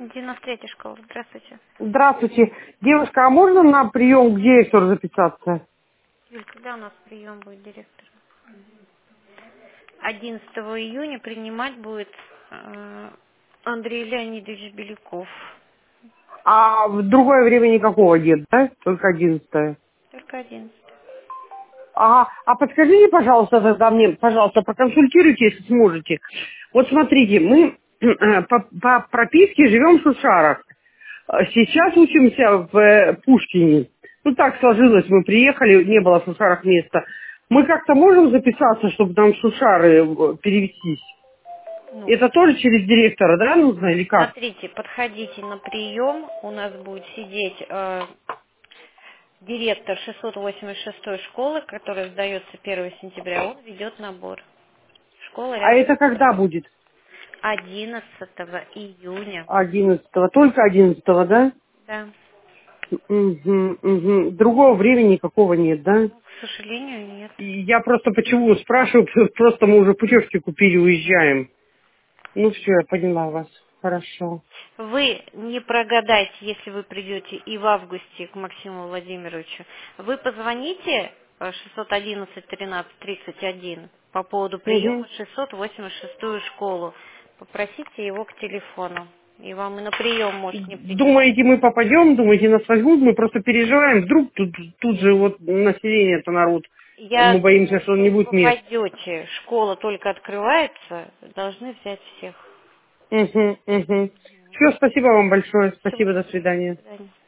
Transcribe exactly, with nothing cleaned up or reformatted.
девяносто третья школа. Здравствуйте. Здравствуйте. Девушка, а можно на прием к директору записаться? Юль, когда у нас прием будет директора? одиннадцатого июня принимать будет э, Андрей Леонидович Беляков. А в другое время никакого нет, да? Только одиннадцатое. Только одиннадцатого. Ага. А подскажите, пожалуйста, тогда мне, пожалуйста, проконсультируйте, если сможете. Вот смотрите, мы э, по, по прописке живем в Шушарах. Э, Сейчас учимся в э, Пушкине. Ну так сложилось, мы приехали, не было в Шушарах места. Мы как-то можем записаться, чтобы нам в Шушары э, перевестись? Ну, Это тоже через директора, да, нужно или как? смотрите, подходите на прием. У нас будет сидеть э, директор шестьсот восемьдесят шестой школы, которая сдается первого сентября. Он ведет набор. Школа А рядом это когда будет? одиннадцатого июня. Одиннадцатого. Только одиннадцатого, да? Да. Мгм, мгм. Другого времени никакого нет, да? Ну, к сожалению, нет. И я просто почему спрашиваю, просто мы уже путевки купили, уезжаем. Ну все, я поняла вас. Хорошо. Вы не прогадайте, если вы придете и в августе к Максиму Владимировичу. Вы позвоните э, шестьсот одиннадцать тринадцать тридцать один по поводу приема Мгм. в шестьсот восемьдесят шестую школу. Попросите его к телефону. И вам и на прием может не прийти. Думаете, мы попадем, думаете, нас возьмут, мы просто переживаем, вдруг тут, тут же вот население, это народ, Я мы боимся, думаю, что что не вы будет мест. попадете. Школа только открывается, должны взять всех. Угу, угу. Все, спасибо вам большое, Всего спасибо, до доброго. свидания. До свидания.